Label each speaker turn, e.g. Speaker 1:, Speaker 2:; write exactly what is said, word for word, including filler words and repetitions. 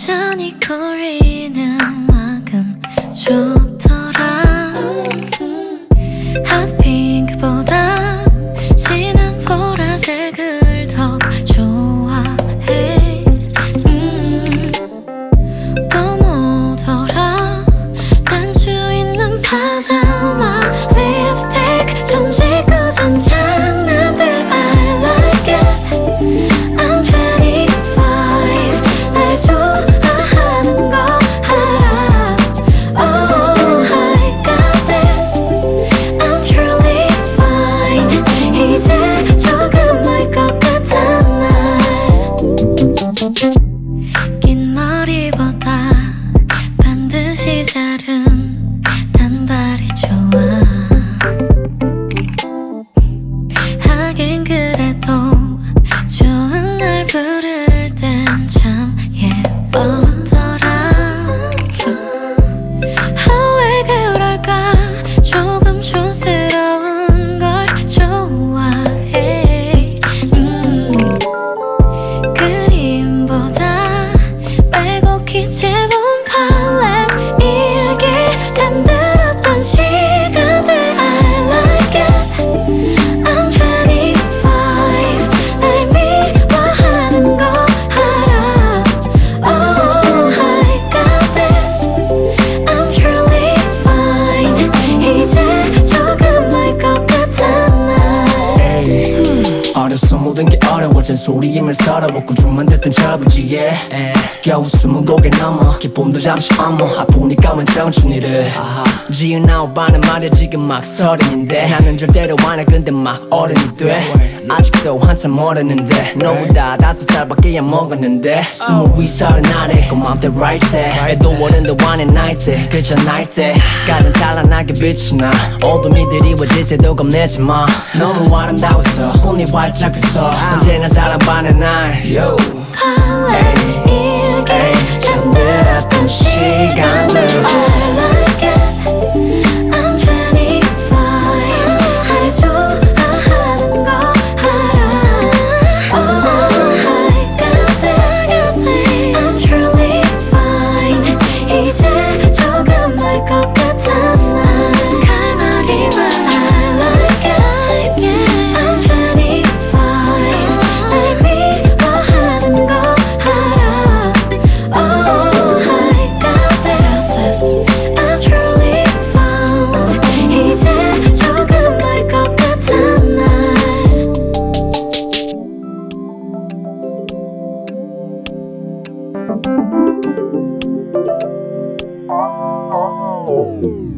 Speaker 1: 천천히 거리는 음악은 좋더라. 핫핑크보다 진한 보라색을 더 좋아해. 음, 또 뭐더라. 단추 있는 파자마, 립스틱 좀 지고 전 장난들 I like it. I'm twenty-five. 날 좋아하는 거 알아. Oh, I got this. I'm truly fine. 이제 조금 알 것 같아 날. 긴 머리보다 반드시 자른 단발이 좋아. 하긴 그래도 좋은 날 부를 땐 참 예쁘더라. 아, 왜 그럴까. 조금 촌스러운 걸 좋아해. 음, 그림보다 빼곡히 채운 팔레트, 일기 잠들었던 시간들 I like it. I'm twenty-five. 날 미워하는 거 알아. Oh, I got this. I'm truly fine. 이제 조금 알 것 같아 날.
Speaker 2: 어려서 모든 게 어려워진 소리임을 서러워 꾸준만 듣던 저부지에 겨우 숨은 고개 넘어 기쁨도 잠시 어머 아프니까 웬 청춘이를 지은 아홉반은 말야 지금 막 서른인데 나는 절대로 안해 근데 막 어른이 돼. 아직도 한참 멀었는데 너보다 다섯 살밖에 안 먹었는데 스무 위 서른 아래 그 맘대로 right 때 애도 어른도 안해 나이 때 그저 나이 때 가장 찬란하게 빛이 나. 어둠이 드리워질 때도 겁내지 마. 너무 아름다웠어 꿈이 활짝 폈어 언제나 사랑받는 날. Yo.
Speaker 1: 팔레트, 일기 잠들었던 시간들 I like it. I'm twenty-five. 날 좋아하는 거 알아. Oh, I got this. I'm truly fine. 이제 조금 알 것 같아 난. 칼날이만 I like it. I'm twenty-five. 날 미워하는 거 알아. Oh, I got this. I'm truly fine. 이제 조금 알 것 같아 날.